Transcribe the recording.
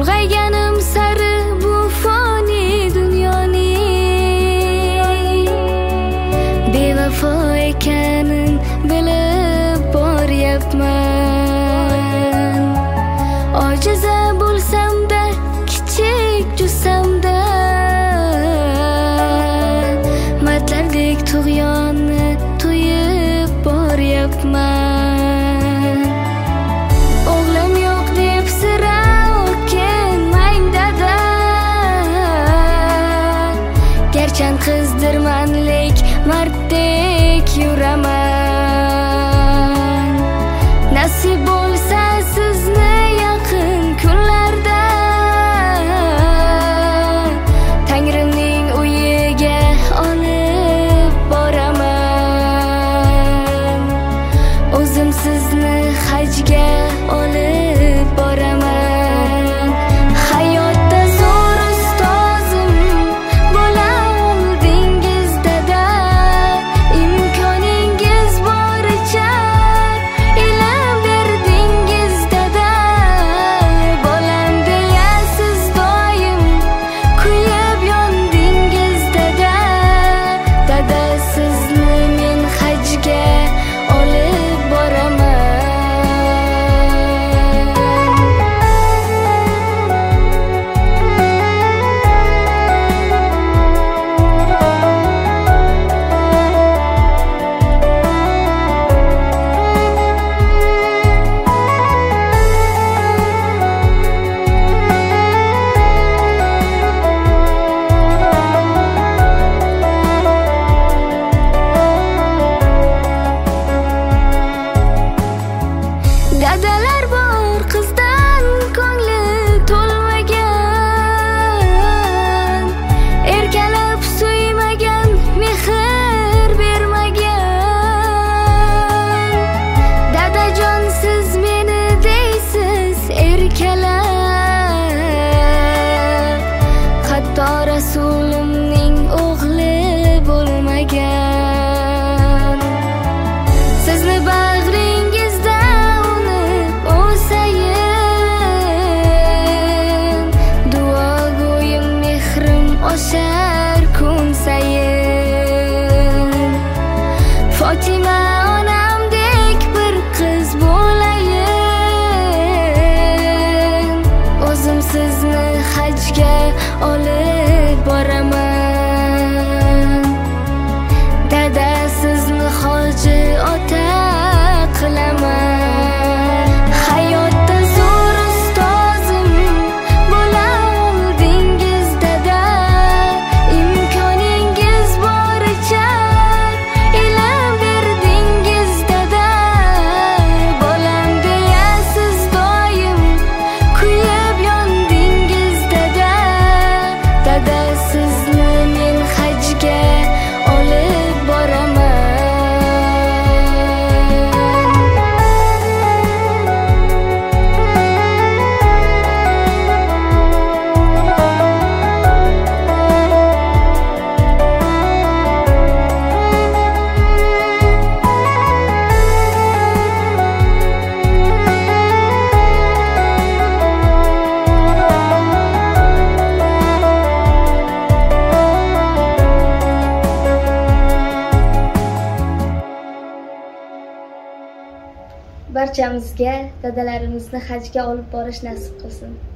ulg'ayganim sari bu foni dunyoning bevafo ekanin bilib boryapman. Ojiza bo'lsam-da, kichik jussamda matlardek tug'yonni to'yib boryapman. O'g'lim yo'q deb sira o'kinmang dada, garchan qizdirman lek marddek yuraman. Nasib bo'lsa sizni yaqin kunlarda Tangrimning uyiga olib boraman. O'zim sizni hajga olib boraman. Hayotda zo'r ustozim bo'la oldingiz dada, imkoningiz boricha ilm berdingiz dada. Bolam deya siz doim kuyib yondingiz dada. Dada sizni men hajga olib boraman. Dadalar bor qizdan ko'ngli to'lmagan, erkalab suymagan, mehr bermagan. Dadajon siz meni deysiz erkalab, hatto rasulimning o'g'li bo'lmagan. Sizni bag'ringizda unib o'sayin, duo go'yim mehrim oshar kun sayin. Fotima onamdek bir qiz bo'layin. O'zim sizni hajga olib boraman. Dada sizni hoji ota qilaman. Hayotda zo'r ustozim bo'la oldingiz dada, imkoningiz boricha ilm berdingiz dada. Bolam deya siz doim kuyib yondingiz dada. Dada sizni men hajga olib boraman. Barchamizga dadalarimizni hajga olib borish nasib qilsin.